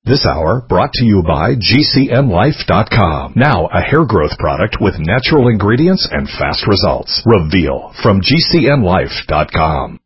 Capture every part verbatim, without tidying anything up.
This hour brought to you by G C N Life dot com. Now a hair growth product with natural ingredients and fast results. Reveal from G C N Life dot com.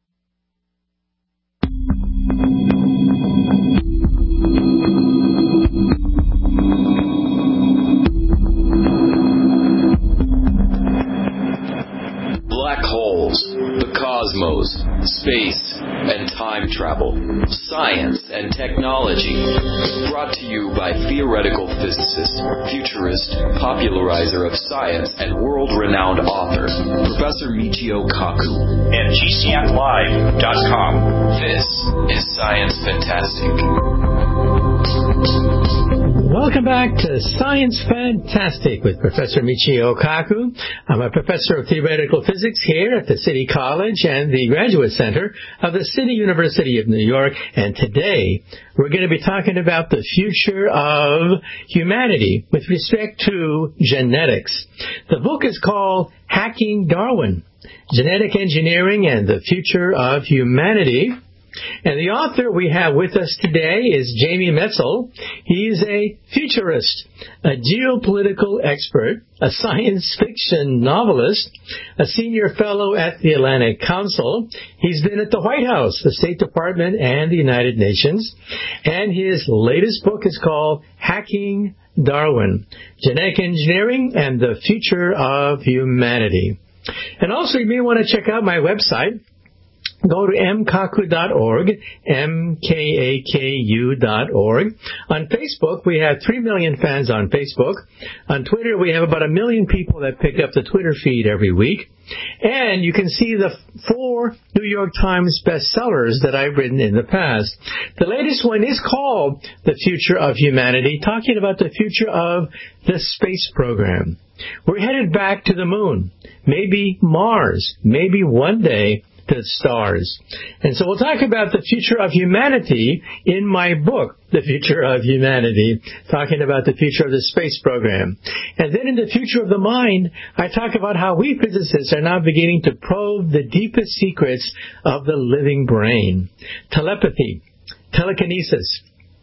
Black holes, the cosmos, space, and time travel, science and technology. Brought to you by theoretical physicist, futurist, popularizer of science, and world-renowned author, Professor Michio Kaku. And G C N Live dot com. This is Science Fantastic. Welcome back to Science Fantastic with Professor Michio Kaku. I'm a professor of theoretical physics here at the City College and the Graduate Center of the City University of New York. And today we're going to be talking about the future of humanity with respect to genetics. The book is called Hacking Darwin, Genetic Engineering and the Future of Humanity. And the author we have with us today is Jamie Metzl. He's a futurist, a geopolitical expert, a science fiction novelist, a senior fellow at the Atlantic Council. He's been at the White House, the State Department, and the United Nations. And his latest book is called Hacking Darwin, Genetic Engineering and the Future of Humanity. And also, you may want to check out my website. Go to m kaku dot org, M K A K U dot org. On Facebook, we have three million fans on Facebook. On Twitter, we have about a million people that pick up the Twitter feed every week. And you can see the four New York Times bestsellers that I've written in the past. The latest one is called The Future of Humanity, talking about the future of the space program. We're headed back to the moon, maybe Mars, maybe one day the stars. And so we'll talk about the future of humanity in my book, The Future of Humanity, talking about the future of the space program. And then in The Future of the Mind, I talk about how we physicists are now beginning to probe the deepest secrets of the living brain. Telepathy, telekinesis,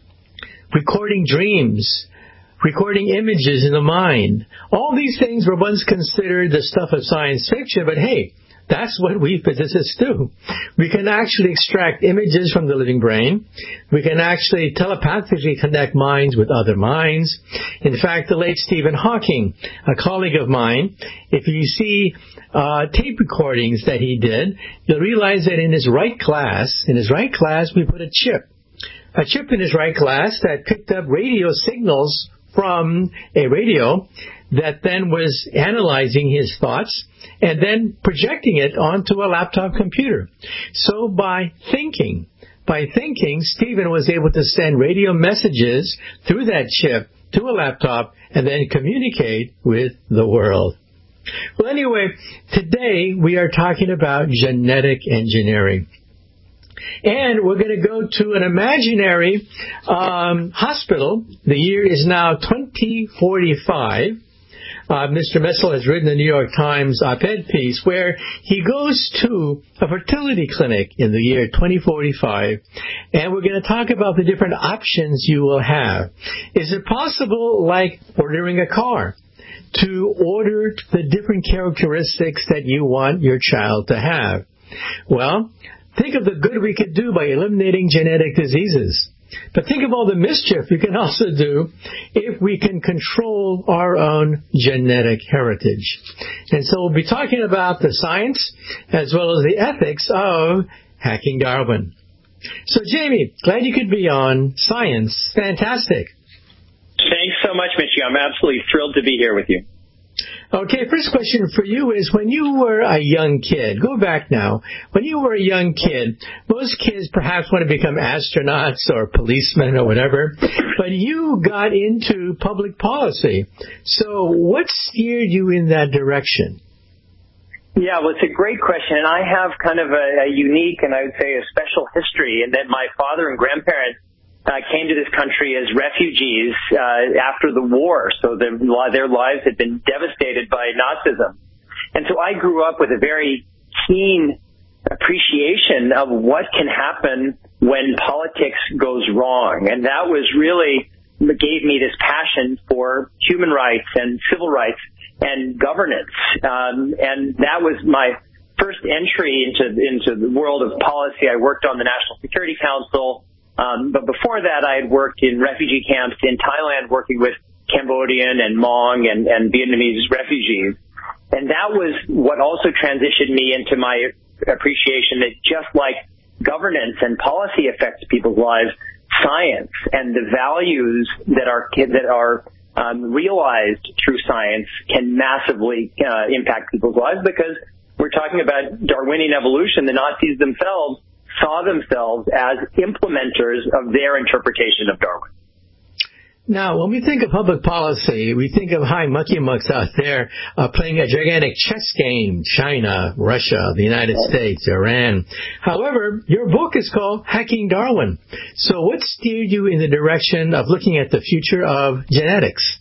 recording dreams, recording images in the mind. All these things were once considered the stuff of science fiction, but hey, that's what we physicists do. We can actually extract images from the living brain. We can actually telepathically connect minds with other minds. In fact, the late Stephen Hawking, a colleague of mine, if you see uh, tape recordings that he did, you'll realize that in his right glass, in his right glass, we put a chip. A chip in his right glass that picked up radio signals from a radio that then was analyzing his thoughts and then projecting it onto a laptop computer. So by thinking, by thinking, Stephen was able to send radio messages through that chip to a laptop and then communicate with the world. Well, anyway, today we are talking about genetic engineering. And we're going to go to an imaginary um, hospital. The year is now twenty forty-five. Uh, Mister Metzl has written a New York Times op-ed piece where he goes to a fertility clinic in the year twenty forty-five, and we're going to talk about the different options you will have. Is it possible, like ordering a car, to order the different characteristics that you want your child to have? Well, think of the good we could do by eliminating genetic diseases. But think of all the mischief we can also do if we can control our own genetic heritage. And so we'll be talking about the science as well as the ethics of hacking Darwin. So, Jamie, glad you could be on Science Fantastic. Thanks so much, Mitchie. I'm absolutely thrilled to be here with you. Okay, first question for you is, when you were a young kid, go back now, when you were a young kid, most kids perhaps want to become astronauts or policemen or whatever, but you got into public policy. So what steered you in that direction? Yeah, well, it's a great question, and I have kind of a, a unique and I would say a special history in that my father and grandparents Uh, came to this country as refugees uh, after the war, so the, their lives had been devastated by Nazism. And so I grew up with a very keen appreciation of what can happen when politics goes wrong. And that was really what gave me this passion for human rights and civil rights and governance. Um, and that was my first entry into into the world of policy. I worked on the National Security Council, um, but before that I had worked in refugee camps in Thailand working with Cambodian and Hmong and, and Vietnamese refugees. And that was what also transitioned me into my appreciation that just like governance and policy affects people's lives, science and the values that are that are um, realized through science can massively uh, impact people's lives, because we're talking about Darwinian evolution. The Nazis themselves saw themselves as implementers of their interpretation of Darwin. Now, when we think of public policy, we think of high mucky mucks out there uh, playing a gigantic chess game, China, Russia, the United States, Iran. However, your book is called Hacking Darwin. So what steered you in the direction of looking at the future of genetics?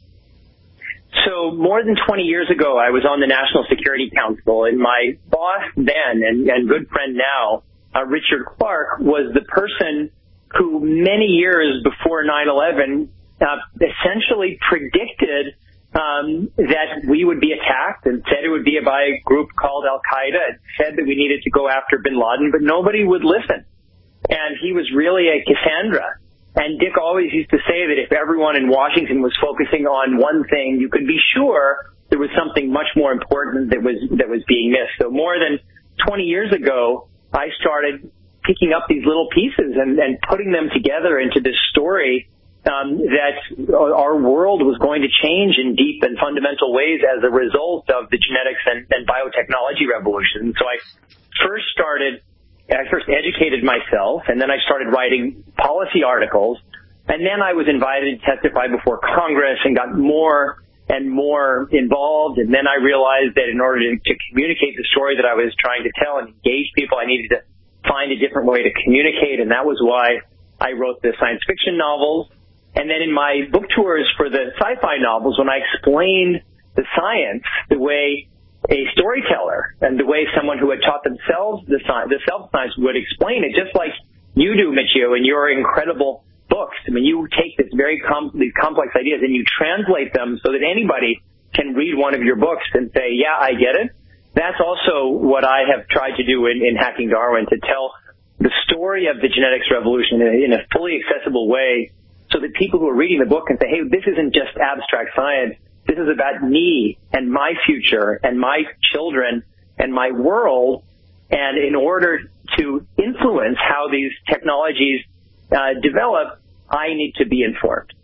So more than twenty years ago, I was on the National Security Council, and my boss then, and, and good friend now, uh, Richard Clarke, was the person who many years before nine eleven Uh, essentially predicted um, that we would be attacked, and said it would be by a group called Al-Qaeda. It said that we needed to go after bin Laden, but nobody would listen. And he was really a Cassandra. And Dick always used to say that if everyone in Washington was focusing on one thing, you could be sure there was something much more important that was that was being missed. So more than twenty years ago, I started picking up these little pieces and, and putting them together into this story Um, that our world was going to change in deep and fundamental ways as a result of the genetics and, and biotechnology revolution. So I first started, I first educated myself, and then I started writing policy articles, and then I was invited to testify before Congress and got more and more involved, and then I realized that in order to, to communicate the story that I was trying to tell and engage people, I needed to find a different way to communicate, and that was why I wrote the science fiction novels. And then in my book tours for the sci-fi novels, when I explained the science the way a storyteller and the way someone who had taught themselves the, sci- the self-science would explain it, just like you do, Michio, in your incredible books. I mean, you take this very com- these complex ideas and you translate them so that anybody can read one of your books and say, yeah, I get it. That's also what I have tried to do in, in Hacking Darwin, to tell the story of the genetics revolution in a, in a fully accessible way, so that people who are reading the book can say, hey, this isn't just abstract science. This is about me and my future and my children and my world. And in order to influence how these technologies uh, develop, I need to be informed.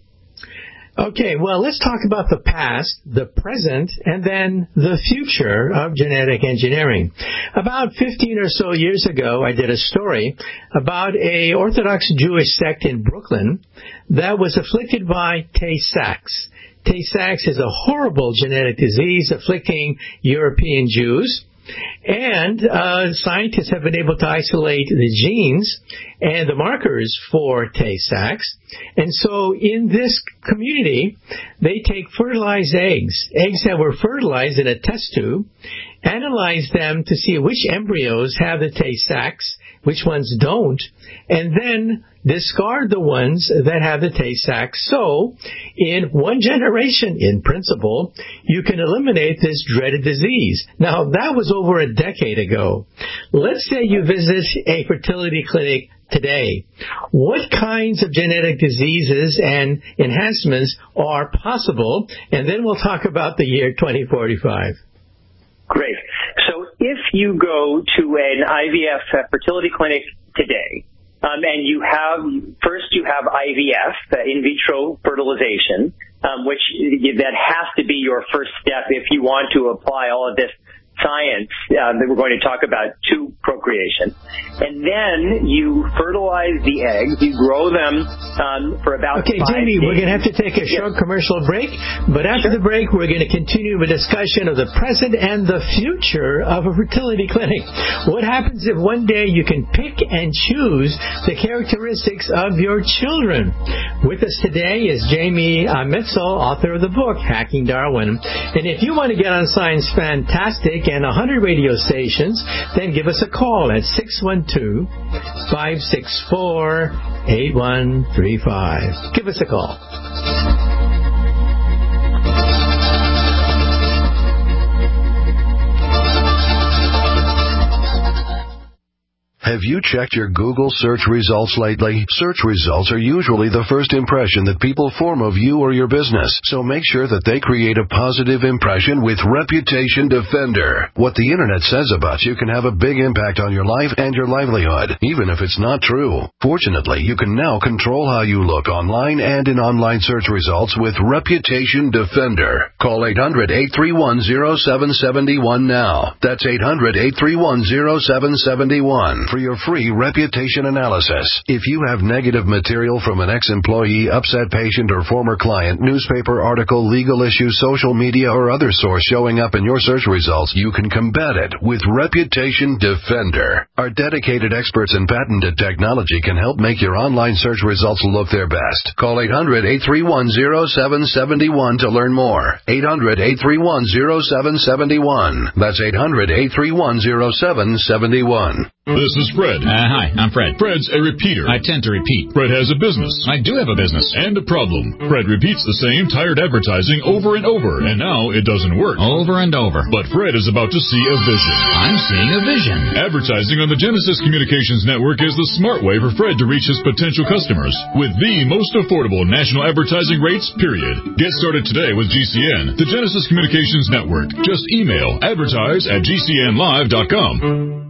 Okay, well, let's talk about the past, the present, and then the future of genetic engineering. About fifteen or so years ago, I did a story about a Orthodox Jewish sect in Brooklyn that was afflicted by Tay-Sachs. Tay-Sachs is a horrible genetic disease afflicting European Jews. And uh, scientists have been able to isolate the genes and the markers for Tay-Sachs. And so in this community, they take fertilized eggs, eggs that were fertilized in a test tube, analyze them to see which embryos have the Tay-Sachs, which ones don't, and then discard the ones that have the Tay-Sachs. So, in one generation, in principle, you can eliminate this dreaded disease. Now, that was over a decade ago. Let's say you visit a fertility clinic today. What kinds of genetic diseases and enhancements are possible? And then we'll talk about the year twenty forty-five. Great. So if you go to an I V F fertility clinic today, Um, and you have, first you have I V F, uh, in vitro fertilization, um, which that has to be your first step if you want to apply all of this science uh, that we're going to talk about to procreation. And then you fertilize the eggs, you grow them um, for about okay, five Jamie, days. We're going to have to take a short yes. commercial break, but after sure. the break, we're going to continue a discussion of the present and the future of a fertility clinic. What happens if one day you can pick and choose the characteristics of your children? With us today is Jamie uh, Metzl, author of the book, Hacking Darwin. And if you want to get on Science Fantastic and one hundred radio stations, then give us a call at six one two, five six four, eight one three five. Give us a call. Have you checked your Google search results lately? Search results are usually the first impression that people form of you or your business, so make sure that they create a positive impression with Reputation Defender. What the internet says about you can have a big impact on your life and your livelihood, even if it's not true. Fortunately, you can now control how you look online and in online search results with Reputation Defender. Call eight hundred, eight three one, zero seven seven one now. That's eight hundred, eight three one, zero seven seven one. For your free reputation analysis. If you have negative material from an ex-employee, upset patient, or former client, newspaper article, legal issue, social media, or other source showing up in your search results, you can combat it with Reputation Defender. Our dedicated experts in patented technology can help make your online search results look their best. Call eight hundred, eight three one, zero seven seven one to learn more. eight hundred, eight three one, zero seven seven one. That's eight hundred, eight three one, zero seven seven one. This is Fred. Uh, hi, I'm Fred. Fred's a repeater. I tend to repeat. Fred has a business. I do have a business. And a problem. Fred repeats the same tired advertising over and over, and now it doesn't work. Over and over. But Fred is about to see a vision. I'm seeing a vision. Advertising on the Genesis Communications Network is the smart way for Fred to reach his potential customers with the most affordable national advertising rates, period. Get started today with G C N, the Genesis Communications Network. Just email advertise at g c n live dot com.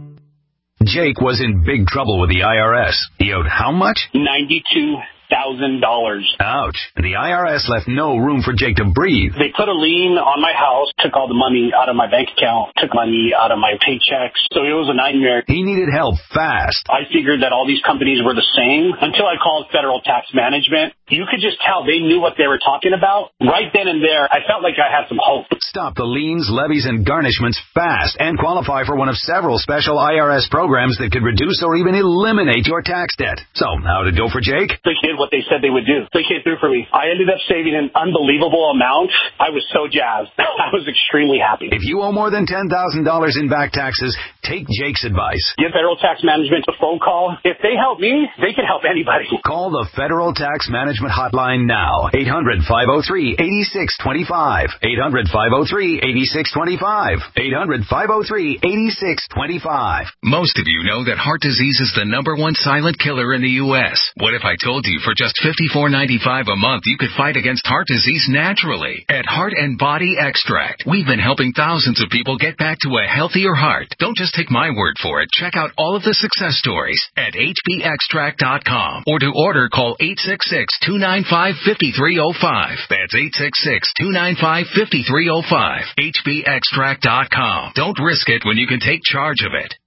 Jake was in big trouble with the I R S. He owed how much? ninety-two thousand dollars. Ouch. And the I R S left no room for Jake to breathe. They put a lien on my house, took all the money out of my bank account, took money out of my paychecks. So it was a nightmare. He needed help fast. I figured that all these companies were the same until I called Federal Tax Management. You could just tell they knew what they were talking about. Right then and there, I felt like I had some hope. Stop the liens, levies, and garnishments fast and qualify for one of several special I R S programs that could reduce or even eliminate your tax debt. So, how'd it go for Jake? They did what they said they would do. They came through for me. I ended up saving an unbelievable amount. I was so jazzed. I was extremely happy. If you owe more than ten thousand dollars in back taxes, take Jake's advice. Give Federal Tax Management a phone call. If they help me, they can help anybody. Call the Federal Tax Management Hotline now. eight hundred, five oh three, eight six two five. eight hundred, five oh three, eight six two five. eight hundred, five oh three, eight six two five. Most of you know that heart disease is the number one silent killer in the U S. What if I told you for just fifty-four ninety-five a month you could fight against heart disease naturally? At Heart and Body Extract, we've been helping thousands of people get back to a healthier heart. Don't just take my word for it. Check out all of the success stories at h b extract dot com, or to order, call eight six six, two nine five, five three oh five. That's eight six six, two nine five, five three oh five. h b extract dot com. Don't risk it when you can take charge of it.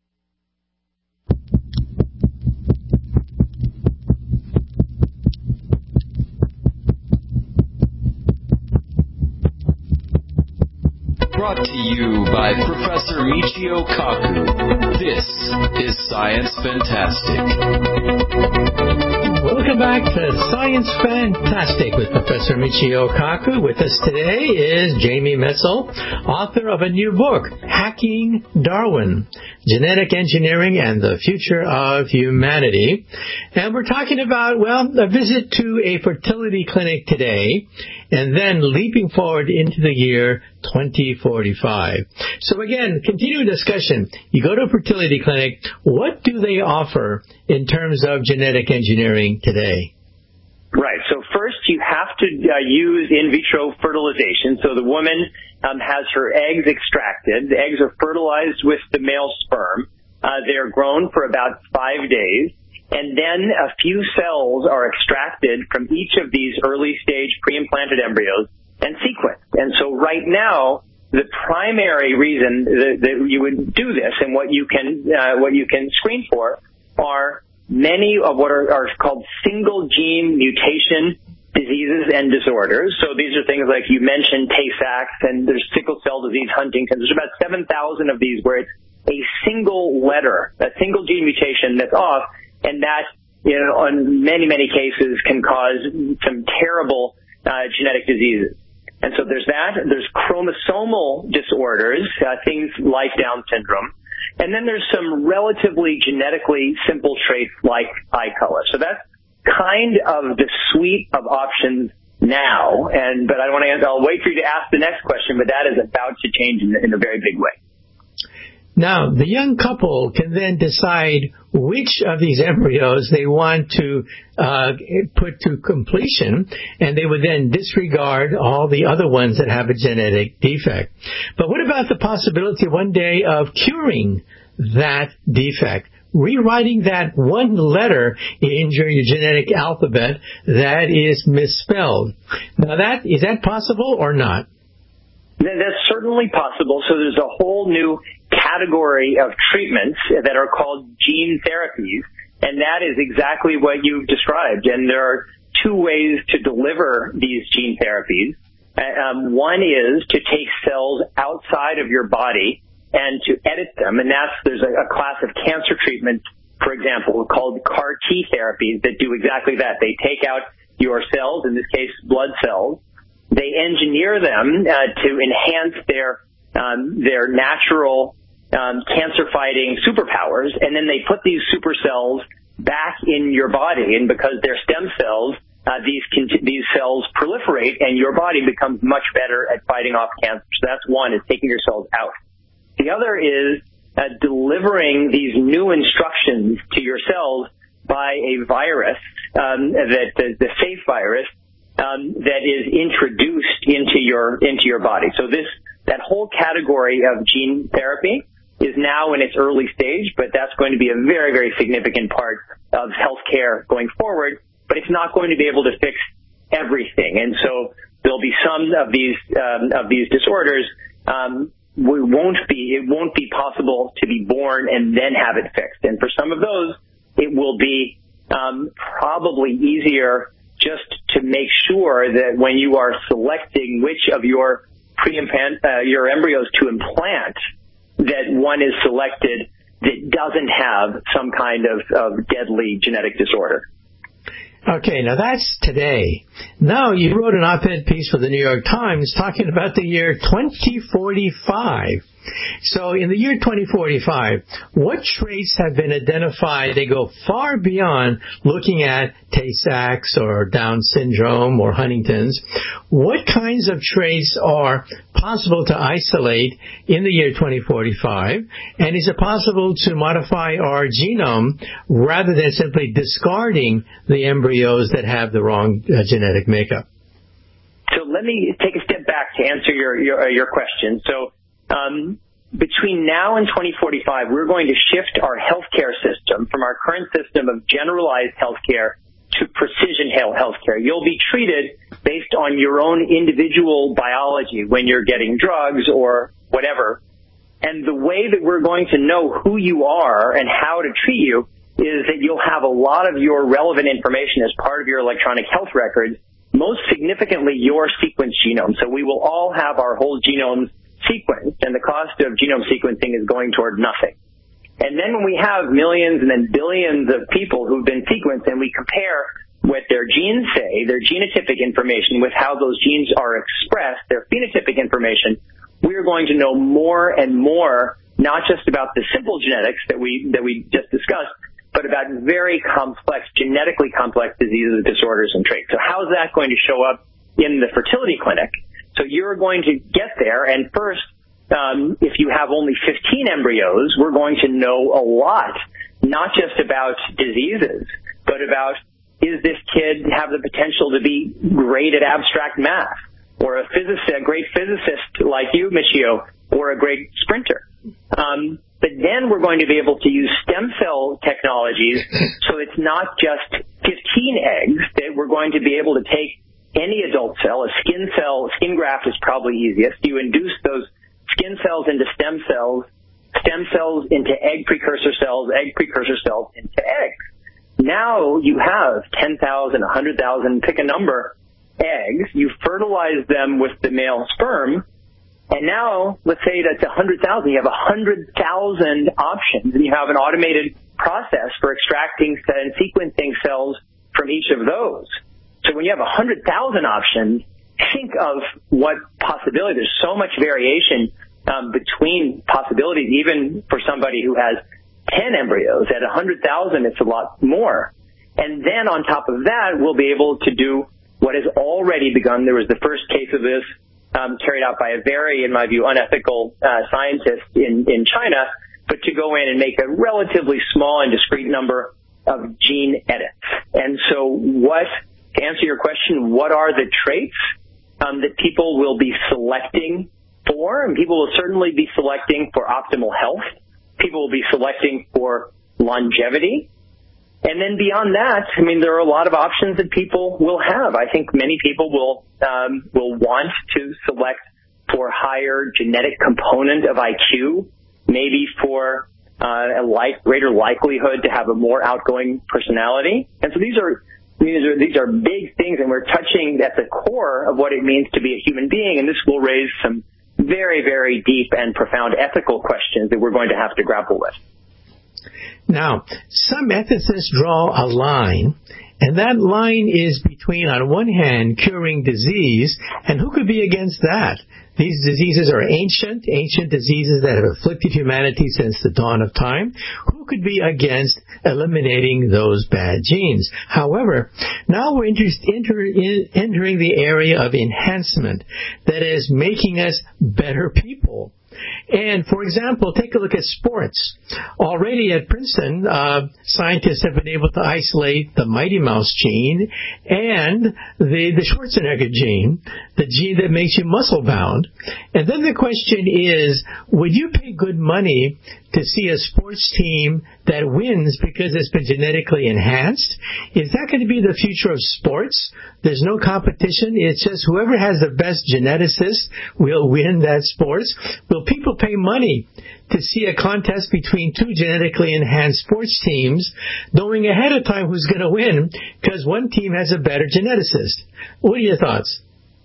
Brought to you by Professor Michio Kaku. This is Science Fantastic. Welcome back to Science Fantastic with Professor Michio Kaku. With us today is Jamie Metzl, author of a new book, Hacking Darwin, Genetic Engineering and the Future of Humanity. And we're talking about, well, a visit to a fertility clinic today, and then leaping forward into the year twenty forty-five. So again, continuing discussion. You go to a fertility clinic, what do they offer in terms of genetic engineering today? Right. So first you have to uh, use in vitro fertilization. So the woman um, has her eggs extracted. The eggs are fertilized with the male sperm. Uh, they are grown for about five days. And then a few cells are extracted from each of these early-stage pre-implanted embryos and sequenced. And so right now, the primary reason that, that you would do this and what you can uh, what you can screen for are many of what are, are called single-gene mutation diseases and disorders. So these are things like you mentioned Tay-Sachs, and there's sickle cell disease, Huntington's. There's about seven thousand of these where it's a single letter, a single gene mutation that's off, and that, you know, in many, many cases can cause some terrible uh, genetic diseases. And so there's that. There's chromosomal disorders, uh, things like Down syndrome. And then there's some relatively genetically simple traits like eye color. So that's kind of the suite of options now. And but I want to answer. I'll wait for you to ask the next question, but that is about to change in, in a very big way. Now, the young couple can then decide which of these embryos they want to uh, put to completion, and they would then disregard all the other ones that have a genetic defect. But what about the possibility one day of curing that defect, rewriting that one letter in your genetic alphabet that is misspelled? Now, that is that possible or not? That's certainly possible. So there's a whole new category of treatments that are called gene therapies, and that is exactly what you've described. And there are two ways to deliver these gene therapies. Um, one is to take cells outside of your body and to edit them, and that's there's a, a class of cancer treatments, for example, called C A R T therapies that do exactly that. They take out your cells, in this case, blood cells. They engineer them uh, to enhance their um, their natural um, cancer-fighting superpowers, and then they put these super cells back in your body. And because they're stem cells, uh, these these cells proliferate, and your body becomes much better at fighting off cancer. So that's one, is taking your cells out. The other is uh, delivering these new instructions to your cells by a virus, um, that the, the safe virus, Um, that is introduced into your into your body. So this that whole category of gene therapy is now in its early stage, but that's going to be a very, very significant part of healthcare going forward. But it's not going to be able to fix everything, and so there'll be some of these um, of these disorders. Um, we won't be it won't be possible to be born and then have it fixed. And for some of those, it will be um, probably easier just to make sure that when you are selecting which of your pre-implant, uh, your embryos to implant, that one is selected that doesn't have some kind of, of deadly genetic disorder. Okay, now that's today. Now, you wrote an op-ed piece for the New York Times talking about the year twenty forty-five. So in the year twenty forty-five, what traits have been identified? They go far beyond looking at Tay-Sachs or Down syndrome or Huntington's. What kinds of traits are possible to isolate in the year twenty forty-five? And is it possible to modify our genome rather than simply discarding the embryos that have the wrong uh, genetic makeup? So let me take a step back to answer your your, uh, your question. So Um, between now and twenty forty-five, we're going to shift our healthcare system from our current system of generalized healthcare to precision healthcare. You'll be treated based on your own individual biology when you're getting drugs or whatever. And the way that we're going to know who you are and how to treat you is that you'll have a lot of your relevant information as part of your electronic health records, most significantly your sequence genome. So we will all have our whole genomes sequenced, and the cost of genome sequencing is going toward nothing. And then when we have millions and then billions of people who've been sequenced and we compare what their genes say, their genotypic information, with how those genes are expressed, their phenotypic information, we're going to know more and more, not just about the simple genetics that we that we just discussed, but about very complex, genetically complex diseases, disorders, and traits. So how is that going to show up in the fertility clinic? So you're going to get there, and first, um, if you have only fifteen embryos, we're going to know a lot, not just about diseases, but about, is this kid have the potential to be great at abstract math, or a physicist, a great physicist like you, Michio, or a great sprinter. Um, but then we're going to be able to use stem cell technologies, so it's not just fifteen eggs, that we're going to be able to take any adult cell. A skin cell, skin graft is probably easiest. You induce those skin cells into stem cells, stem cells into egg precursor cells, egg precursor cells into eggs. Now you have ten thousand, one hundred thousand, pick a number, eggs. You fertilize them with the male sperm, and now, let's say that's one hundred thousand. You have one hundred thousand options, and you have an automated process for extracting and sequencing cells from each of those. So when you have one hundred thousand options, think of what possibility. There's so much variation um, between possibilities, even for somebody who has ten embryos. At one hundred thousand, it's a lot more. And then on top of that, we'll be able to do what has already begun. There was the first case of this um, carried out by a very, in my view, unethical uh, scientist in, in China, but to go in and make a relatively small and discrete number of gene edits. And so what, to answer your question, what are the traits um, that people will be selecting for? And people will certainly be selecting for optimal health. People will be selecting for longevity. And then beyond that, I mean, there are a lot of options that people will have. I think many people will um, will want to select for higher genetic component of I Q, maybe for uh, a like, greater likelihood to have a more outgoing personality. And so these are these are these are big things, and we're touching at the core of what it means to be a human being. And this will raise some very, very deep and profound ethical questions that we're going to have to grapple with. Now, some ethicists draw a line, and that line is between, on one hand, curing disease, and who could be against that? These diseases are ancient, ancient diseases that have afflicted humanity since the dawn of time. Who could be against eliminating those bad genes? However, now we're enter, enter, in, entering the area of enhancement, that is, making us better people. And, for example, take a look at sports. Already at Princeton, uh, scientists have been able to isolate the Mighty Mouse gene and the, the Schwarzenegger gene, the gene that makes you muscle-bound. And then the question is, would you pay good money to see a sports team that wins because it's been genetically enhanced? Is that going to be the future of sports? There's no competition. It's just whoever has the best geneticist will win that sports. Will people pay money to see a contest between two genetically enhanced sports teams, knowing ahead of time who's going to win because one team has a better geneticist? What are your thoughts?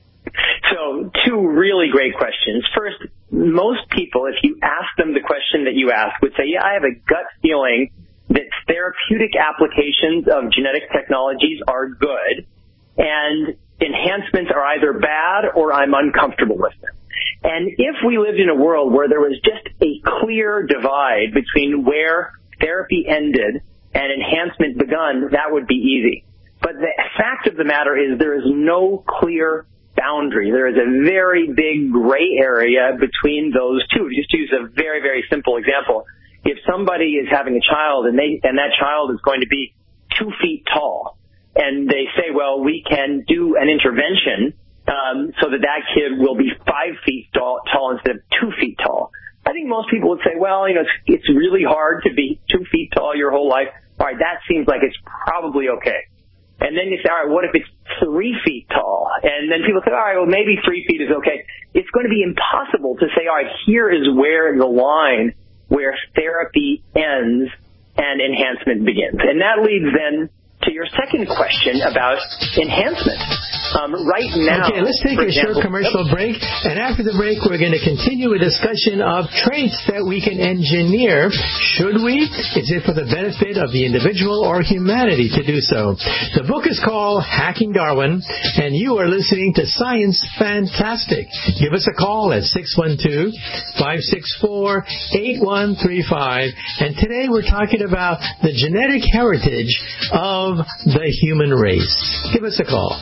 So, two really great questions. First, most people, if you ask them the question that you ask, would say, yeah, I have a gut feeling that therapeutic applications of genetic technologies are good, and enhancements are either bad or I'm uncomfortable with them. And if we lived in a world where there was just a clear divide between where therapy ended and enhancement begun, that would be easy. But the fact of the matter is there is no clear boundary. There is a very big gray area between those two. Just to use a very, very simple example, if somebody is having a child and they and that child is going to be two feet tall, and they say, well, we can do an intervention um, so that that kid will be five feet tall, tall instead of two feet tall. I think most people would say, well, you know, it's, it's really hard to be two feet tall your whole life. All right, that seems like it's probably okay. And then you say, all right, what if it's three feet tall? And then people say, all right, well, maybe three feet is okay. It's going to be impossible to say, all right, here is where the line where therapy ends and enhancement begins. And that leads then to your second question about enhancement. Um, right now... Okay, let's take a example, short commercial yep. break. And after the break, we're going to continue a discussion of traits that we can engineer. Should we? Is it for the benefit of the individual or humanity to do so? The book is called Hacking Darwin, and you are listening to Science Fantastic. Give us a call at six one two, five six four, eight one three five. And today we're talking about the genetic heritage of the human race. Give us a call.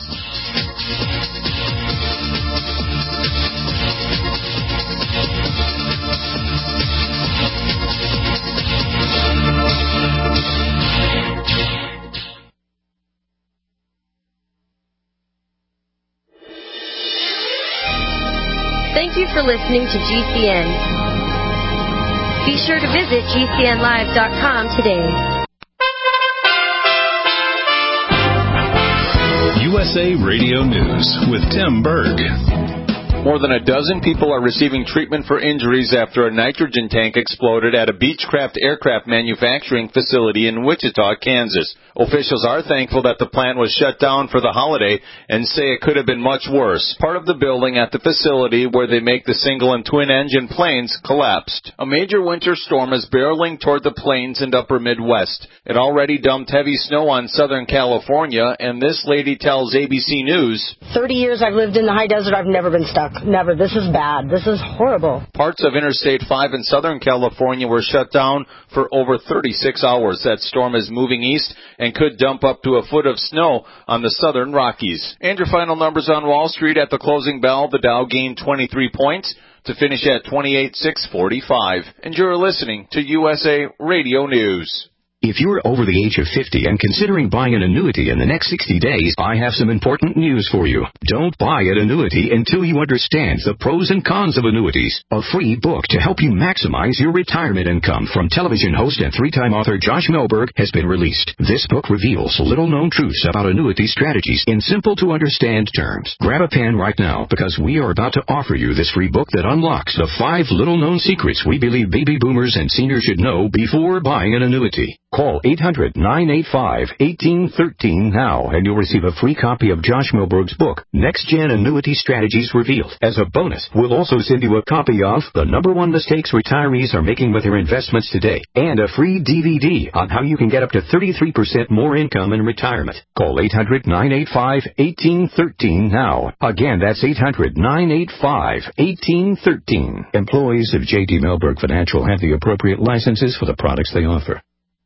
Thank you for listening to G C N. Be sure to visit G C N live dot com today. U S A Radio News with Tim Berg. More than a dozen people are receiving treatment for injuries after a nitrogen tank exploded at a Beechcraft aircraft manufacturing facility in Wichita, Kansas. Officials are thankful that the plant was shut down for the holiday and say it could have been much worse. Part of the building at the facility where they make the single and twin engine planes collapsed. A major winter storm is barreling toward the plains and upper Midwest. It already dumped heavy snow on Southern California, and this lady tells A B C News, thirty years I've lived in the high desert. I've never been stuck. Never. This is bad. This is horrible. Parts of Interstate five in Southern California were shut down for over thirty-six hours. That storm is moving east and could dump up to a foot of snow on the southern Rockies. And your final numbers on Wall Street at the closing bell. The Dow gained twenty-three points to finish at twenty-eight thousand six hundred forty-five. And you're listening to U S A Radio News. If you're over the age of fifty and considering buying an annuity in the next sixty days, I have some important news for you. Don't buy an annuity until you understand the pros and cons of annuities. A free book to help you maximize your retirement income from television host and three-time author Josh Melberg has been released. This book reveals little-known truths about annuity strategies in simple-to-understand terms. Grab a pen right now because we are about to offer you this free book that unlocks the five little-known secrets we believe baby boomers and seniors should know before buying an annuity. Call eight hundred, nine eight five, one eight one three now and you'll receive a free copy of Josh Melberg's book, Next Gen Annuity Strategies Revealed. As a bonus, we'll also send you a copy of The Number One Mistakes Retirees Are Making with Their Investments Today and a free D V D on how you can get up to thirty-three percent more income in retirement. Call eight hundred, nine eight five, one eight one three now. Again, that's eight hundred, nine eight five, one eight one three. Employees of J D Melberg Financial have the appropriate licenses for the products they offer.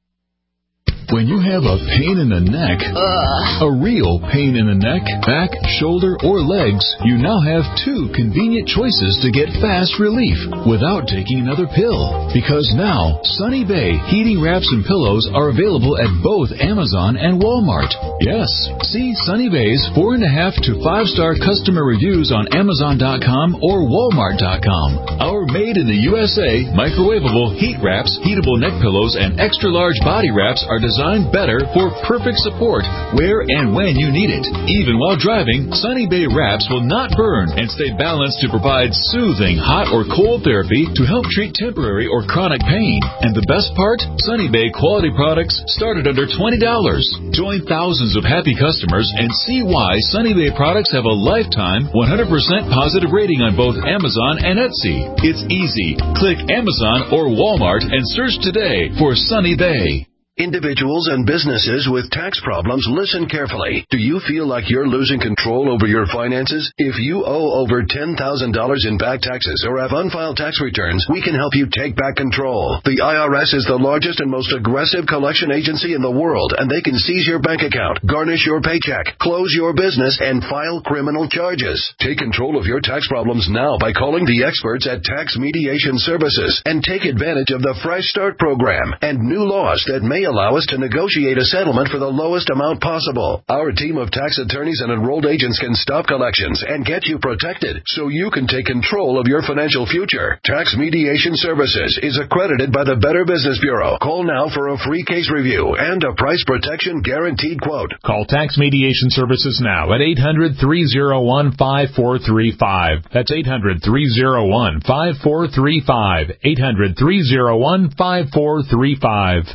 When you have a pain in the neck, Ugh. a real pain in the neck, back, shoulder, or legs, you now have two convenient choices to get fast relief without taking another pill. Because now, Sunny Bay heating wraps and pillows are available at both Amazon and Walmart. Yes, see Sunny Bay's four and a half to five star customer reviews on Amazon dot com or Walmart dot com. Our made in the U S A microwavable heat wraps, heatable neck pillows, and extra large body wraps are designed better for perfect support where and when you need it. Even while driving, Sunny Bay wraps will not burn and stay balanced to provide soothing hot or cold therapy to help treat temporary or chronic pain. And the best part? Sunny Bay quality products start at under twenty dollars. Join thousands of happy customers and see why Sunny Bay products have a lifetime one hundred percent positive rating on both Amazon and Etsy. It's easy. Click Amazon or Walmart and search today for Sunny Bay. Individuals and businesses with tax problems, listen carefully. Do you feel like you're losing control over your finances? If you owe over ten thousand dollars in back taxes or have unfiled tax returns, we can help you take back control. The I R S is the largest and most aggressive collection agency in the world, and they can seize your bank account, garnish your paycheck, close your business, and file criminal charges. Take control of your tax problems now by calling the experts at Tax Mediation Services and take advantage of the Fresh Start program and new laws that may allow us to negotiate a settlement for the lowest amount possible. Our team of tax attorneys and enrolled agents can stop collections and get you protected so you can take control of your financial future. Tax Mediation Services is accredited by the Better Business Bureau. Call now for a free case review and a price protection guaranteed quote. Call Tax Mediation Services now at eight hundred, three oh one, five four three five. That's eight hundred, three oh one, five four three five. eight hundred, three oh one, five four three five.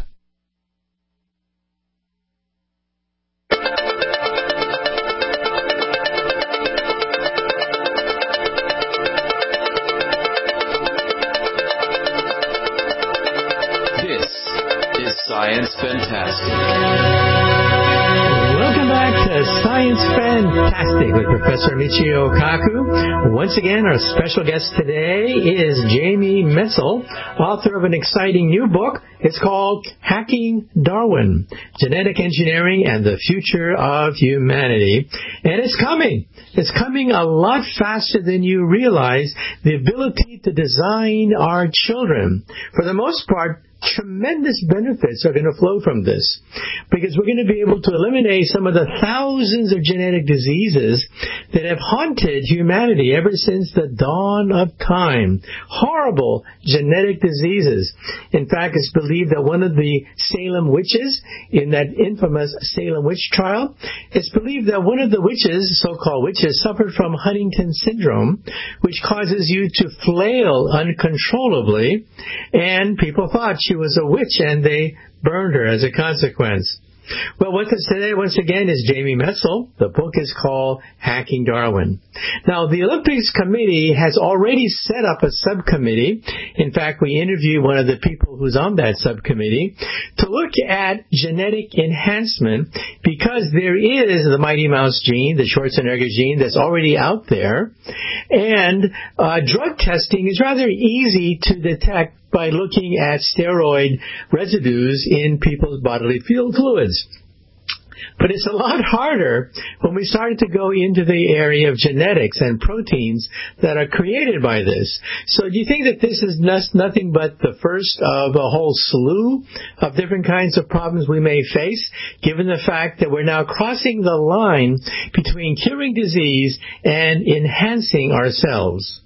Science Fantastic. Welcome back to Science Fantastic with Professor Michio Kaku. Once again, our special guest today is Jamie Metzl, author of an exciting new book. It's called Hacking Darwin, Genetic Engineering and the Future of Humanity. And it's coming. It's coming a lot faster than you realize. The ability to design our children, for the most part, tremendous benefits are going to flow from this, because we're going to be able to eliminate some of the thousands of genetic diseases that have haunted humanity ever since the dawn of time. Horrible genetic diseases. In fact, it's believed that one of the Salem witches, in that infamous Salem witch trial, it's believed that one of the witches, so-called witches, suffered from Huntington's syndrome, which causes you to flail uncontrollably, and people thought she was a witch, and they burned her as a consequence. Well, with us today, once again, is Jamie Metzl. The book is called Hacking Darwin. Now, the Olympics Committee has already set up a subcommittee. In fact, we interviewed one of the people who's on that subcommittee to look at genetic enhancement, because there is the Mighty Mouse gene, the Schwarzenegger gene, that's already out there. And uh, drug testing is rather easy to detect by looking at steroid residues in people's bodily fluids. But it's a lot harder when we started to go into the area of genetics and proteins that are created by this. So do you think that this is nothing but the first of a whole slew of different kinds of problems we may face, given the fact that we're now crossing the line between curing disease and enhancing ourselves?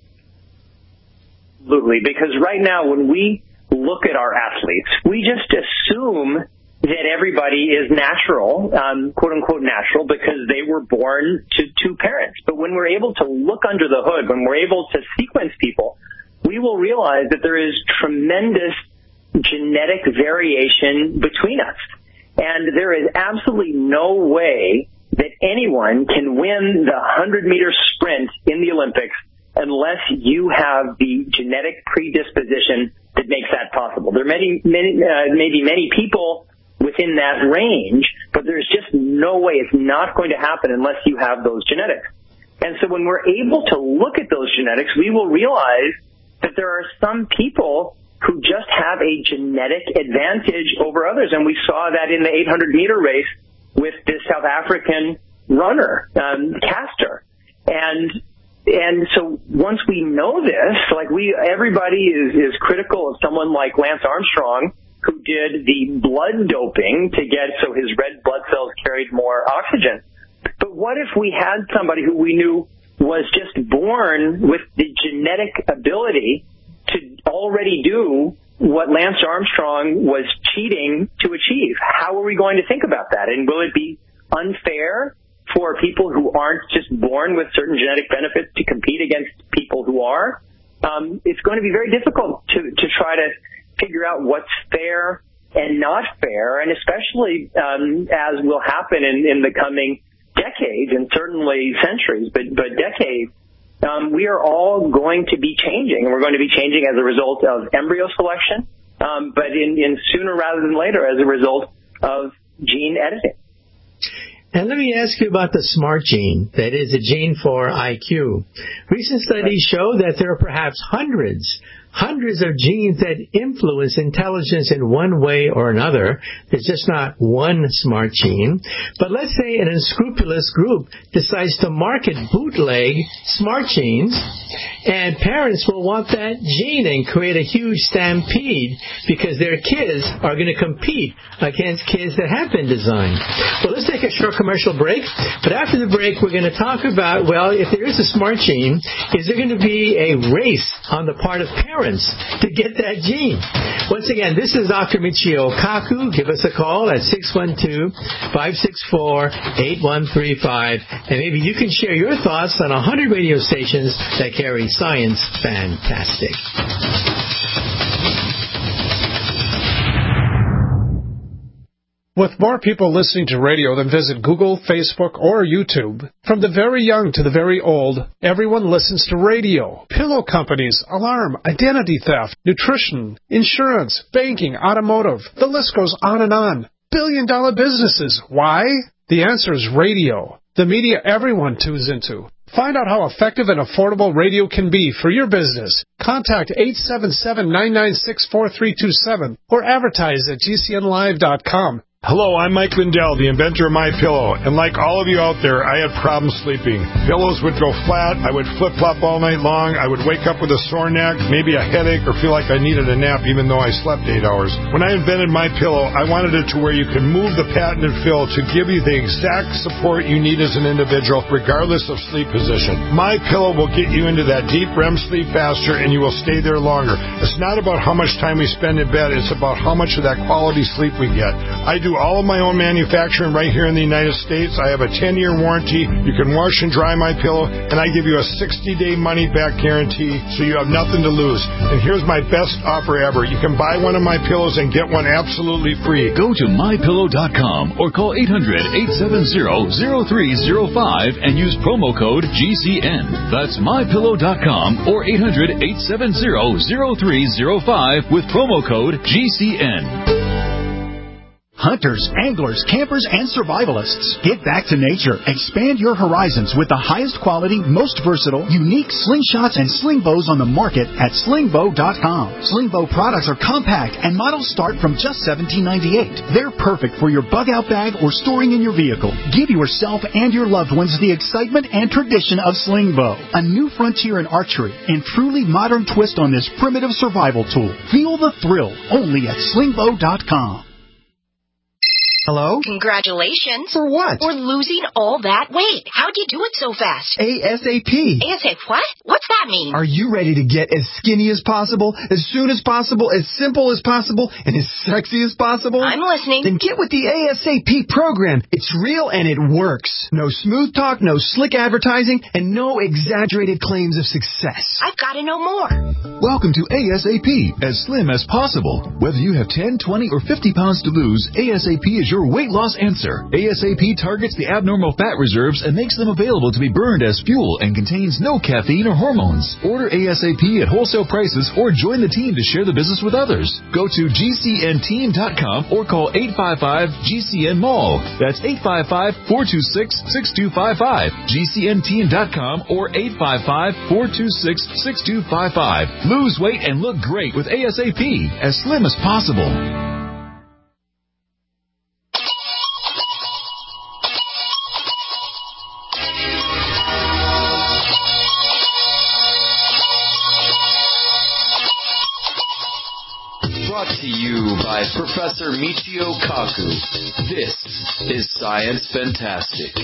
Absolutely, because right now when we look at our athletes, we just assume that everybody is natural, um, quote-unquote natural, because they were born to two parents. But when we're able to look under the hood, when we're able to sequence people, we will realize that there is tremendous genetic variation between us. And there is absolutely no way that anyone can win the hundred-meter sprint in the Olympics unless you have the genetic predisposition that makes that possible. There are many, many, uh, maybe many people within that range, but there's just no way it's not going to happen unless you have those genetics. And so when we're able to look at those genetics, we will realize that there are some people who just have a genetic advantage over others. And we saw that in the eight hundred meter race with this South African runner, um, Caster. And And so once we know this, like we, everybody is, is critical of someone like Lance Armstrong, who did the blood doping to get so his red blood cells carried more oxygen. But what if we had somebody who we knew was just born with the genetic ability to already do what Lance Armstrong was cheating to achieve? How are we going to think about that? And will it be unfair for people who aren't just born with certain genetic benefits to compete against people who are? Um, it's going to be very difficult to, to try to figure out what's fair and not fair, and especially um, as will happen in, in the coming decades, and certainly centuries, but, but decades, um, we are all going to be changing. We're going to be changing as a result of embryo selection, um, but in, in sooner rather than later as a result of gene editing. And let me ask you about the SMART gene, that is a gene for I Q. Recent studies show that there are perhaps hundreds, hundreds of genes that influence intelligence in one way or another. There's just not one SMART gene. But let's say an unscrupulous group decides to market bootleg SMART genes, and parents will want that gene and create a huge stampede because their kids are going to compete against kids that have been designed. Well, let's take a short commercial break. But after the break, we're going to talk about, well, if there is a SMART gene, is there going to be a race on the part of parents to get that gene? Once again, this is Doctor Michio Kaku. Give us a call at six one two, five six four, eight one three five, and maybe you can share your thoughts on one hundred radio stations that carry Science Fantastic. With more people listening to radio than visit Google, Facebook, or YouTube, from the very young to the very old, everyone listens to radio. Pillow companies, alarm, identity theft, nutrition, insurance, banking, automotive. The list goes on and on. Billion dollar businesses. Why? The answer is radio. The media everyone tunes into. Find out how effective and affordable radio can be for your business. Contact eight seven seven, nine nine six, four three two seven or advertise at G C N live dot com. Hello, I'm Mike Lindell, the inventor of MyPillow, and like all of you out there, I had problems sleeping. Pillows would go flat, I would flip-flop all night long, I would wake up with a sore neck, maybe a headache, or feel like I needed a nap even though I slept eight hours. When I invented MyPillow, I wanted it to where you can move the patented fill to give you the exact support you need as an individual, regardless of sleep position. MyPillow will get you into that deep R E M sleep faster, and you will stay there longer. It's not about how much time we spend in bed, it's about how much of that quality sleep we get. I do all of my own manufacturing right here in the United States. I have a ten-year warranty. You can wash and dry MyPillow, and I give you a sixty-day money-back guarantee, so you have nothing to lose. And here's my best offer ever. You can buy one of my pillows and get one absolutely free. Go to my pillow dot com or call eight hundred, eight seven zero, zero three zero five and use promo code G C N. That's my pillow dot com or eight hundred, eight seven zero, zero three zero five with promo code G C N. Hunters, anglers, campers, and survivalists. Get back to nature. Expand your horizons with the highest quality, most versatile, unique slingshots and sling bows on the market at sling bow dot com. Sling bow products are compact and models start from just seventeen ninety-eight. They're perfect for your bug out bag or storing in your vehicle. Give yourself and your loved ones the excitement and tradition of sling bow. A new frontier in archery and truly modern twist on this primitive survival tool. Feel the thrill only at sling bow dot com. Hello? Congratulations. For what? For losing all that weight. How'd you do it so fast? ASAP. ASAP what? What's that mean? Are you ready to get as skinny as possible, as soon as possible, as simple as possible, and as sexy as possible? I'm listening. Then get with the ASAP program. It's real and it works. No smooth talk, no slick advertising, and no exaggerated claims of success. I've got to know more. Welcome to ASAP, as slim as possible. Whether you have ten, twenty, or fifty pounds to lose, ASAP is your weight loss answer. ASAP targets the abnormal fat reserves and makes them available to be burned as fuel and contains no caffeine or hormones. Order ASAP at wholesale prices or join the team to share the business with others. Go to G C N team dot com or call eight five five G C N mall. That's eight five five, four two six, six two five five. G C N team dot com or eight five five, four two six, six two five five. Lose weight and look great with ASAP, as slim as possible. Brought to you by Professor Michio Kaku. This is Science Fantastic.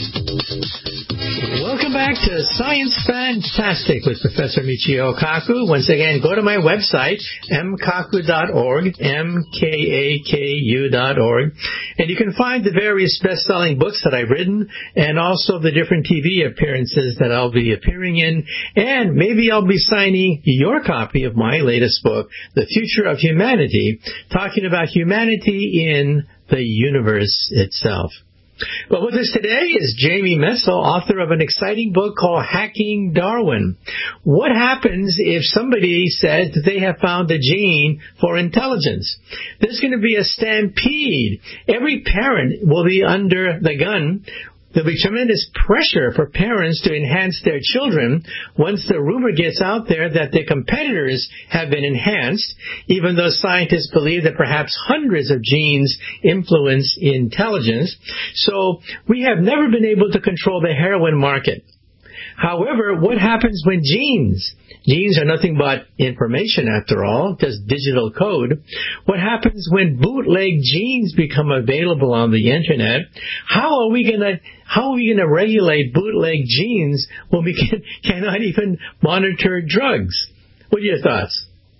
Welcome back to Science Fantastic with Professor Michio Kaku. Once again, go to my website, m kaku dot org, M K A K U dot org, and you can find the various best-selling books that I've written and also the different T V appearances that I'll be appearing in, and maybe I'll be signing your copy of my latest book, The Future of Humanity, talking about humanity in the universe itself. Well, with us today is Jamie Messel, author of an exciting book called Hacking Darwin. What happens if somebody says that they have found a gene for intelligence? There's going to be a stampede. Every parent will be under the gun. There'll be tremendous pressure for parents to enhance their children once the rumor gets out there that their competitors have been enhanced, even though scientists believe that perhaps hundreds of genes influence intelligence. So we have never been able to control the heroin market. However, what happens when genes? Genes are nothing but information, after all, just digital code. What happens when bootleg genes become available on the internet? How are we going to how are we going to regulate bootleg genes when we can, cannot even monitor drugs? What are your thoughts?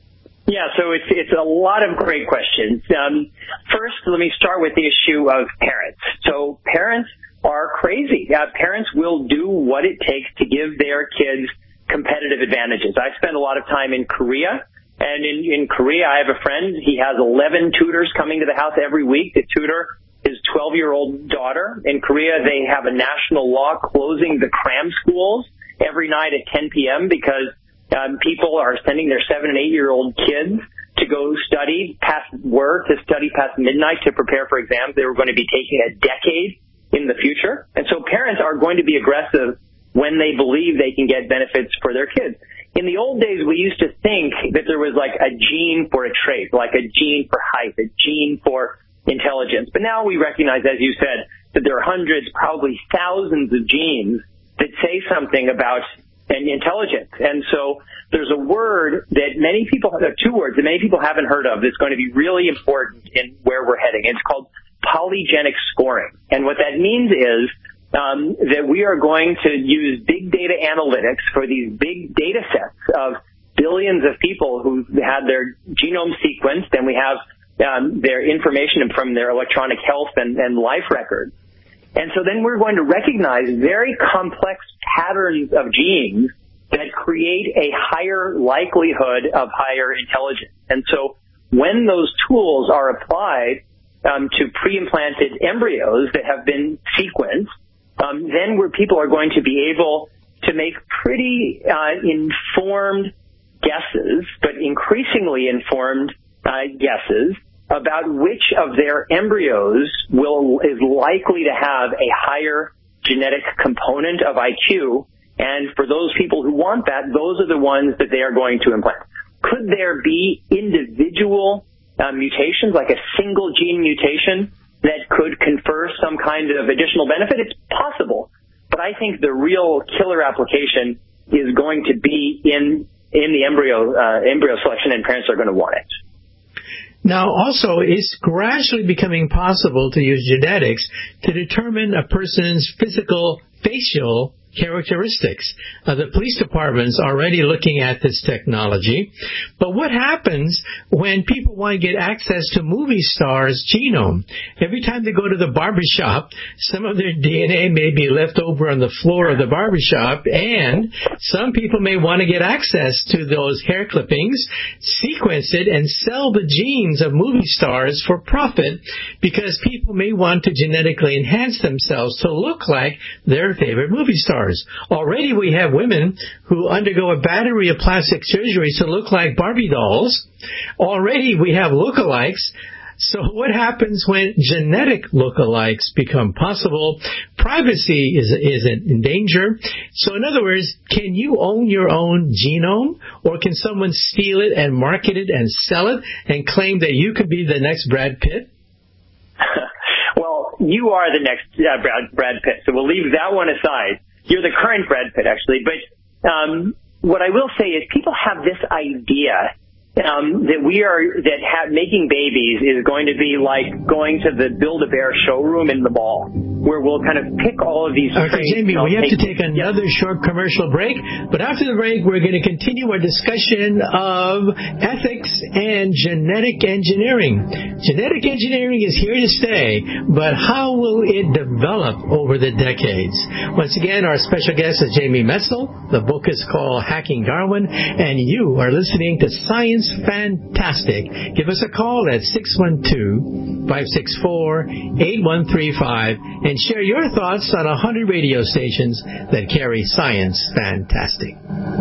Yeah, so it's it's a lot of great questions. Um, first, let me start with the issue of parents. So parents are crazy. Uh, parents will do what it takes to give their kids competitive advantages. I spend a lot of time in Korea, and in, in Korea I have a friend. He has eleven tutors coming to the house every week to tutor his twelve-year-old daughter. In Korea, they have a national law closing the cram schools every night at ten p.m. because um, people are sending their seven- and eight-year-old kids to go study past work, to study past midnight to prepare for exams they were going to be taking a decade in the future. And so parents are going to be aggressive when they believe they can get benefits for their kids. In the old days, we used to think that there was like a gene for a trait, like a gene for height, a gene for intelligence. But now we recognize, as you said, that there are hundreds, probably thousands of genes that say something about an intelligence. And so there's a word that many people, uh, two words that many people haven't heard of that's going to be really important in where we're heading. It's called polygenic scoring. And what that means is um, that we are going to use big data analytics for these big data sets of billions of people who had their genome sequenced, and we have um, their information from their electronic health and, and life records. And so then we're going to recognize very complex patterns of genes that create a higher likelihood of higher intelligence. And so when those tools are applied um, to pre-implanted embryos that have been sequenced, um, then where people are going to be able to make pretty uh, informed guesses, but increasingly informed uh, guesses about which of their embryos will is likely to have a higher genetic component of I Q. And for those people who want that, those are the ones that they are going to implant. Could there be individual uh, mutations, like a single gene mutation, that could confer some kind of additional benefit? It's possible. But I think the real killer application is going to be in in the embryo uh, embryo selection, and parents are going to want it. Now, also, it's gradually becoming possible to use genetics to determine a person's physical facial characteristics. Uh, the police department's already looking at this technology. But what happens when people want to get access to movie stars' genome? Every time they go to the barbershop, some of their D N A may be left over on the floor of the barbershop, and some people may want to get access to those hair clippings, sequence it, and sell the genes of movie stars for profit, because people may want to genetically enhance themselves to look like their favorite movie stars. Already we have women who undergo a battery of plastic surgeries to look like Barbie dolls. Already we have lookalikes. So what happens when genetic lookalikes become possible? Privacy is, is in danger. So in other words, can you own your own genome, or can someone steal it and market it and sell it and claim that you could be the next Brad Pitt? Well, you are the next uh, Brad, Brad Pitt, so we'll leave that one aside. You're the current Brad Pitt, actually. But um, what I will say is people have this idea um, that we are that ha- making babies is going to be like going to the Build-A-Bear showroom in the mall, where we'll kind of pick all of these. Okay, Jamie, we have to take another yeah. short commercial break. But after the break, we're going to continue our discussion of ethics and genetic engineering. Genetic engineering is here to stay, but how will it develop over the decades? Once again, our special guest is Jamie Metzl. The book is called Hacking Darwin, and you are listening to Science Fantastic. Give us a call at six one two, five six four, eight one three five and share your thoughts on one hundred radio stations that carry Science Fantastic.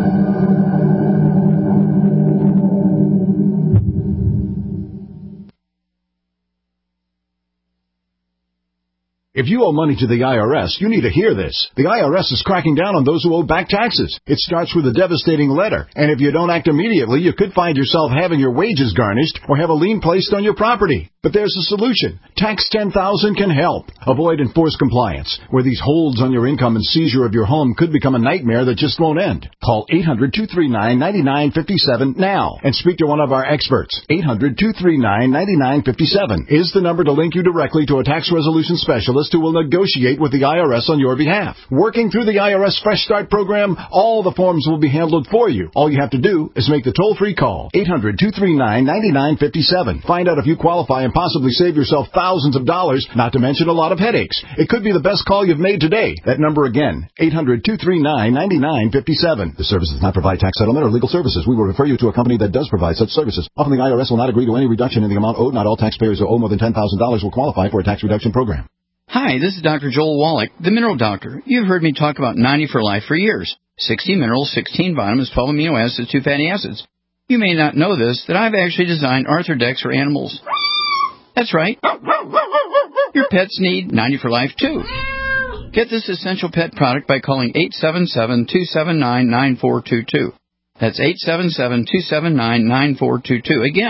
If you owe money to the I R S, you need to hear this. The I R S is cracking down on those who owe back taxes. It starts with a devastating letter, and if you don't act immediately, you could find yourself having your wages garnished or have a lien placed on your property. But there's a solution. Tax ten thousand can help. Avoid enforced compliance, where these holds on your income and seizure of your home could become a nightmare that just won't end. Call eight hundred, two three nine, nine nine five seven now and speak to one of our experts. eight hundred, two three nine, nine nine five seven is the number to link you directly to a tax resolution specialist who will negotiate with the I R S on your behalf. Working through the I R S Fresh Start program, all the forms will be handled for you. All you have to do is make the toll-free call. eight hundred, two three nine, nine nine five seven. Find out if you qualify and possibly save yourself thousands of dollars, not to mention a lot of headaches. It could be the best call you've made today. That number again, eight hundred, two three nine, nine nine five seven. The service does not provide tax settlement or legal services. We will refer you to a company that does provide such services. Often the I R S will not agree to any reduction in the amount owed. Not all taxpayers who owe more than ten thousand dollars will qualify for a tax reduction program. Hi, this is Doctor Joel Wallach, the Mineral Doctor. You've heard me talk about ninety for Life for years. sixty minerals, sixteen vitamins, twelve amino acids, two fatty acids. You may not know this, that I've actually designed Arthrodex for animals. That's right. Your pets need ninety for Life, too. Get this essential pet product by calling eight seven seven, two seven nine, nine four two two. That's eight seven seven, two seven nine, nine four two two. Again,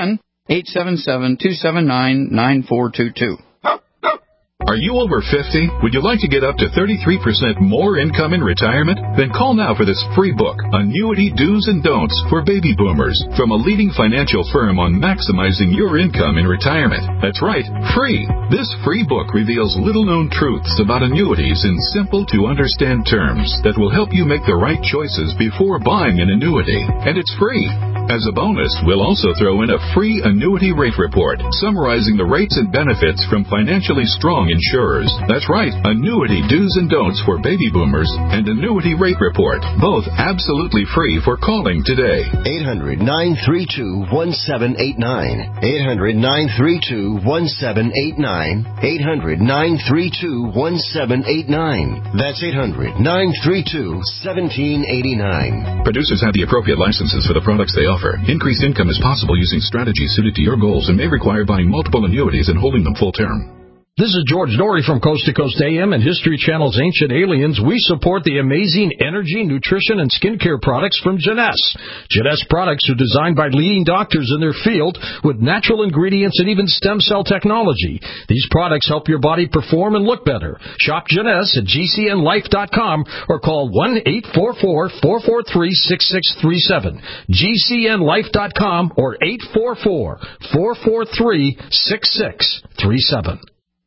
eight seven seven, two seven nine, nine four two two. Are you over fifty? Would you like to get up to thirty-three percent more income in retirement? Then call now for this free book, Annuity Do's and Don'ts for Baby Boomers, from a leading financial firm on maximizing your income in retirement. That's right, free. This free book reveals little-known truths about annuities in simple-to-understand terms that will help you make the right choices before buying an annuity. And it's free. As a bonus, we'll also throw in a free annuity rate report summarizing the rates and benefits from financially strong insurers. That's right, Annuity Do's and Don'ts for Baby Boomers and Annuity Rate Report, both absolutely free for calling today. eight hundred, nine three two, one seven eight nine. eight hundred, nine three two, one seven eight nine. eight hundred, nine three two, one seven eight nine. That's eight hundred, nine three two, one seven eight nine. Producers have the appropriate licenses for the products they offer. Increased income is possible using strategies suited to your goals and may require buying multiple annuities and holding them full term. This is George Dory from Coast to Coast A M and History Channel's Ancient Aliens. We support the amazing energy, nutrition, and skincare products from Jeunesse. Jeunesse products are designed by leading doctors in their field with natural ingredients and even stem cell technology. These products help your body perform and look better. Shop Jeunesse at G C N life dot com or call one eight four four, four four three, six six three seven. G C N life dot com or eight four four, four four three, six six three seven.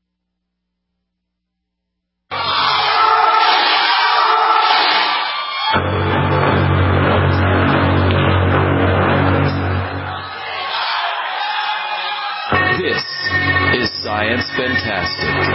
This is Science Fantastic.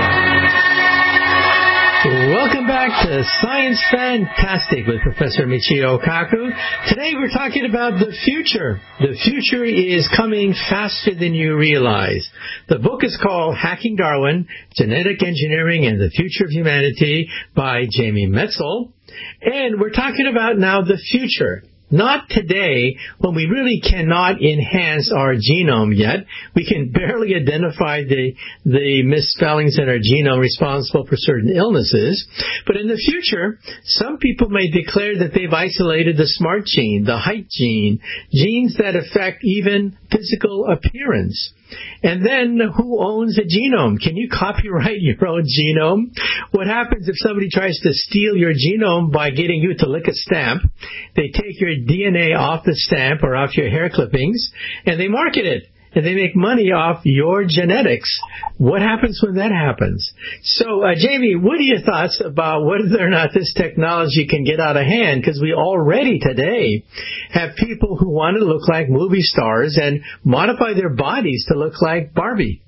Welcome back to Science Fantastic with Professor Michio Kaku. Today we're talking about the future. The future is coming faster than you realize. The book is called Hacking Darwin, Genetic Engineering and the Future of Humanity by Jamie Metzl. And we're talking about now the future. Not today, when we really cannot enhance our genome yet. We can barely identify the the misspellings in our genome responsible for certain illnesses. But in the future, some people may declare that they've isolated the SMART gene, the height gene, genes that affect even physical appearance. And then, who owns a genome? Can you copyright your own genome? What happens if somebody tries to steal your genome by getting you to lick a stamp? They take your D N A off the stamp or off your hair clippings, and they market it. And they make money off your genetics. What happens when that happens? So, uh, Jamie, what are your thoughts about whether or not this technology can get out of hand? Because we already today have people who want to look like movie stars and modify their bodies to look like Barbie.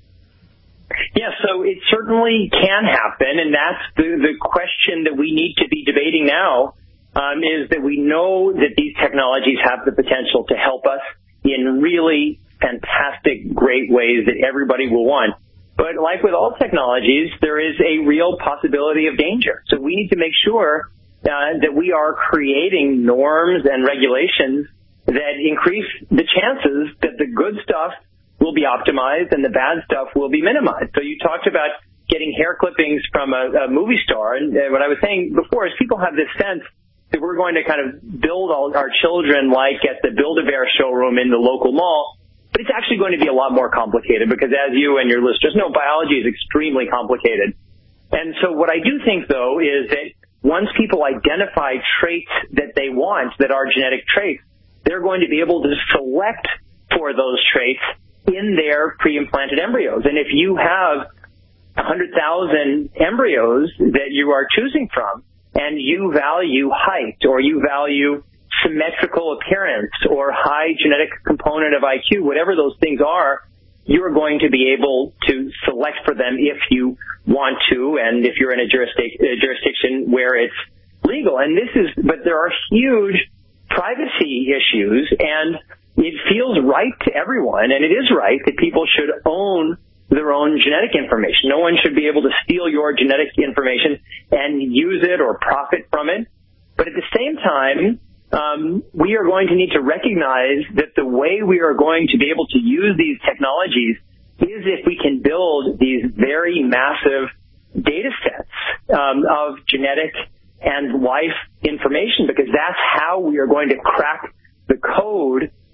Yeah, so it certainly can happen, and that's the, the question that we need to be debating now, um, is that we know that these technologies have the potential to help us in really fantastic, great ways that everybody will want. But like with all technologies, there is a real possibility of danger. So we need to make sure uh, that we are creating norms and regulations that increase the chances that the good stuff will be optimized and the bad stuff will be minimized. So you talked about getting hair clippings from a, a movie star. And uh, what I was saying before is people have this sense that we're going to kind of build all our children like at the Build-A-Bear showroom in the local mall. But it's actually going to be a lot more complicated because, as you and your listeners know, biology is extremely complicated. And so what I do think, though, is that once people identify traits that they want that are genetic traits, they're going to be able to select for those traits in their pre-implanted embryos. And if you have one hundred thousand embryos that you are choosing from and you value height or you value symmetrical appearance or high genetic component of I Q, whatever those things are, you're going to be able to select for them if you want to and if you're in a, jurisdic- a jurisdiction where it's legal. And this is, but there are huge privacy issues, and it feels right to everyone, and it is right that people should own their own genetic information. No one should be able to steal your genetic information and use it or profit from it. But at the same time, Um, we are going to need to recognize that the way we are going to be able to use these technologies is if we can build these very massive data sets um, of genetic and life information, because that's how we are going to crack the code of genetic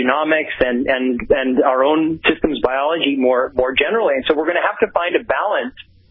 genomics and, and, and our own systems biology more, more generally. And so we're going to have to find a balance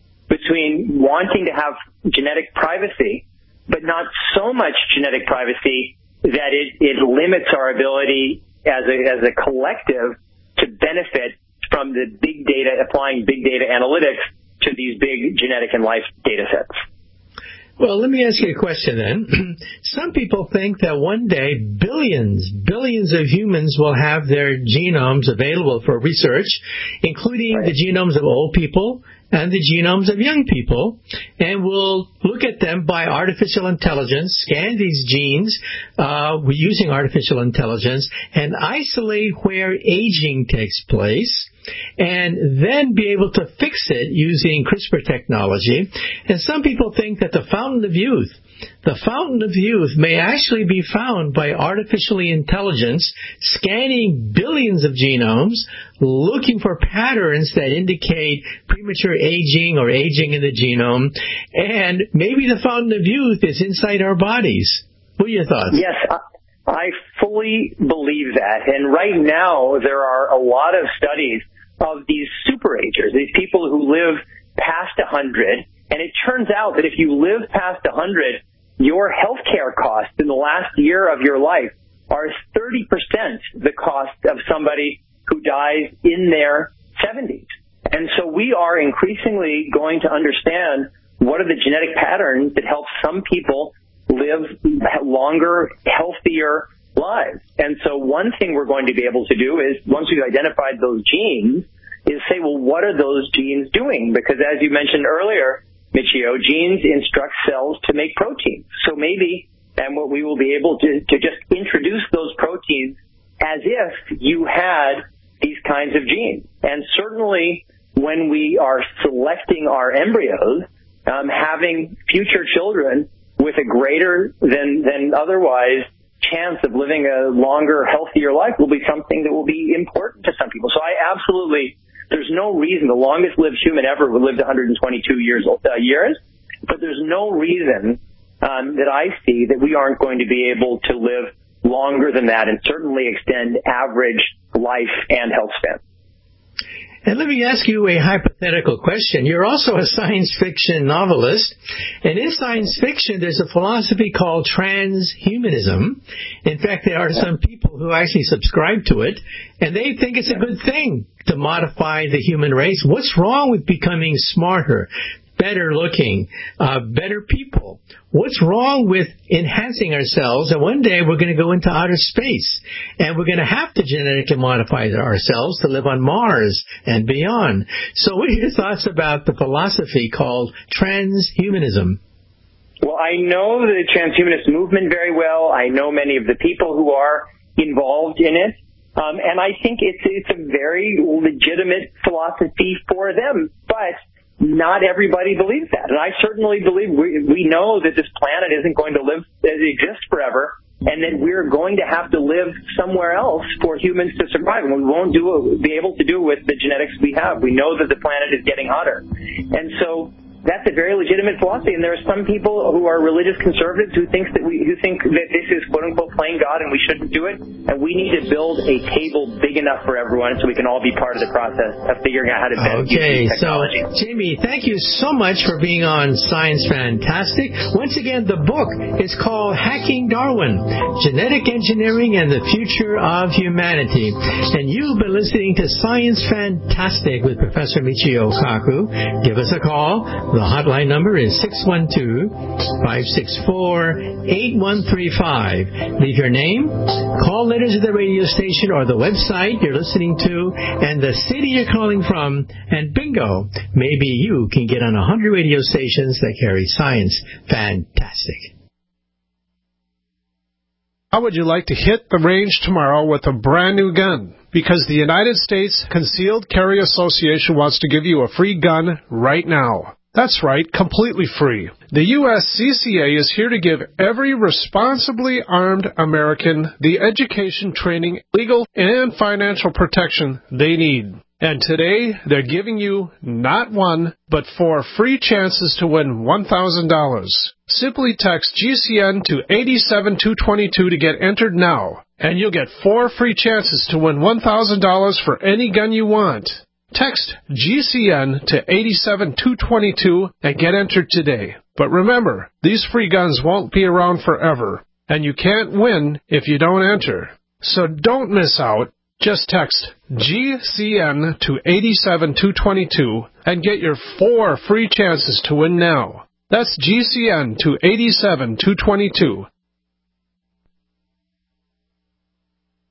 between wanting to have genetic privacy, but not so much genetic privacy that it, it limits our ability as a, as a collective to benefit from the big data, applying big data analytics to these big genetic and life data sets. Well, let me ask you a question then. Some people think that one day billions, billions of humans will have their genomes available for research, including right. the genomes of old people and the genomes of young people, and we'll look at them by artificial intelligence, scan these genes uh, using artificial intelligence, and isolate where aging takes place, and then be able to fix it using CRISPR technology. And some people think that the fountain of youth, the fountain of youth may actually be found by artificial intelligence scanning billions of genomes, looking for patterns that indicate premature aging or aging in the genome, and maybe the fountain of youth is inside our bodies. What are your thoughts? Yes, I fully believe that. And right now there are a lot of studies of these superagers, these people who live past one hundred, and it turns out that if you live past one hundred, your health care costs in the last year of your life are thirty percent the cost of somebody who dies in their seventies. And so we are increasingly going to understand what are the genetic patterns that help some people live longer, healthier lives. And so one thing we're going to be able to do is, once we've identified those genes, is say, well, what are those genes doing? Because as you mentioned earlier, Michio, genes instruct cells to make proteins. So maybe, and what we will be able to, to just introduce those proteins as if you had these kinds of genes. And certainly when we are selecting our embryos, um, having future children with a greater than, than otherwise chance of living a longer, healthier life will be something that will be important to some people. So I absolutely, there's no reason, the longest lived human ever would live to one hundred twenty-two years, uh, years, but there's no reason um, that I see that we aren't going to be able to live longer than that and certainly extend average life and health span. And let me ask you a hypothetical question. You're also a science fiction novelist, and in science fiction there's a philosophy called transhumanism. In fact, there are some people who actually subscribe to it, and they think it's a good thing to modify the human race. What's wrong with becoming smarter, better looking, uh, better people? What's wrong with enhancing ourselves? And one day we're going to go into outer space, and we're going to have to genetically modify ourselves to live on Mars and beyond. So what are your thoughts about the philosophy called transhumanism? Well, I know the transhumanist movement very well. I know many of the people who are involved in it. Um, and I think it's, it's a very legitimate philosophy for them. But not everybody believes that. And I certainly believe we, we know that this planet isn't going to live, exist forever, and that we're going to have to live somewhere else for humans to survive. And we won't do it, be able to do it with the genetics we have. We know that the planet is getting hotter. And so that's a very legitimate philosophy. And there are some people who are religious conservatives who think that we, who think that this is quote unquote playing God and we shouldn't do it. And we need to build a table big enough for everyone so we can all be part of the process of figuring out how to bend okay, technology. So Jamie, thank you so much for being on Science Fantastic. Once again, the book is called Hacking Darwin, Genetic Engineering and the Future of Humanity. And you've been listening to Science Fantastic with Professor Michio Kaku. Give us a call. The hotline number is six one two, five six four, eight one three five. Leave your name, call letters to the radio station or the website you're listening to, and the city you're calling from, and bingo, maybe you can get on one hundred radio stations that carry Science Fantastic. How would you like to hit the range tomorrow with a brand new gun? Because the United States Concealed Carry Association wants to give you a free gun right now. That's right, completely free. The U S C C A is here to give every responsibly armed American the education, training, legal, and financial protection they need. And today, they're giving you not one, but four free chances to win one thousand dollars. Simply text G C N to eight seven two two two to get entered now, and you'll get four free chances to win one thousand dollars for any gun you want. Text G C N to eight seven two two two and get entered today. But remember, these free guns won't be around forever, and you can't win if you don't enter. So don't miss out. Just text G C N to eight seven two two two and get your four free chances to win now. That's G C N to eight seven two two two